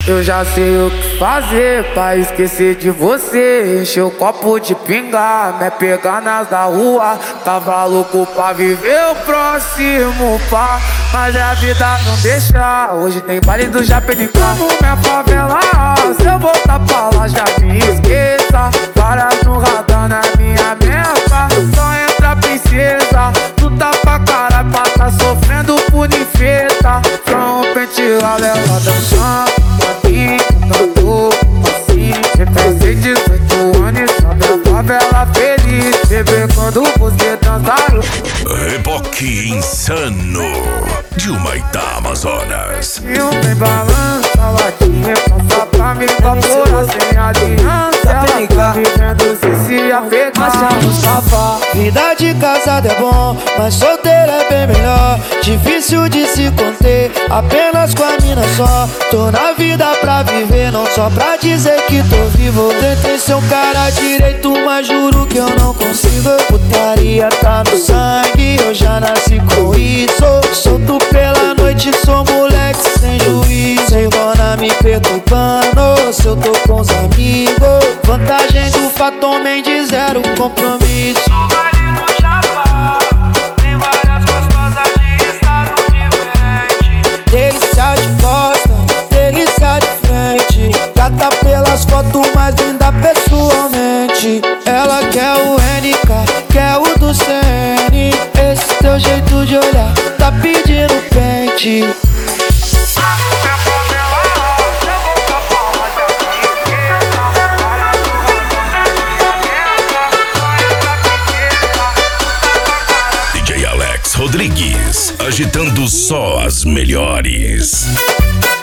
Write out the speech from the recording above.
Eu já sei o que fazer pra esquecer de você. Encher o copo de pinga, me pegar nas da rua. Tava louco pra viver o próximo pá, mas a vida não deixa. Hoje tem baile do Japenicá no minha favela. Se eu voltar pra lá já me esqueça. Várias no radar na minha meta. Só entra princesa, tu tá pra caralho pra tá sofrendo por infeta. Só um penteado ela dançando. Cantou assim, sempre sei 18 anos, só da favela feliz. Bebê quando você dançar. Reboque insano de Humaitá, Amazonas. E o bem balança, latinha, passa pra me evaporar sem aliança. Ela tá vivendo se afetar. Marciano Safá. Vida de casado é bom, mas solteiro é bem melhor. Difícil de se conter, apenas com a mina só. Tô na vida pra viver, não só pra dizer que tô vivo. Tentei ser um cara direito, mas juro que eu não consigo. Putaria tá no sangue, eu já nasci com isso. Solto pela noite, sou moleque sem juízo. Sem dona me perturbando, se eu tô com os amigos. Vantagem do Fatom de zero compromisso. Sou marido chapa, tem várias gostosas de estado diferente. Delícia de costa, delícia de frente. Gata pelas fotos, mas linda pessoalmente. Ela quer o NK, quer o do CN. Esse teu jeito de olhar tá pedindo pente. DJ Alex Rodrigues, agitando só as melhores.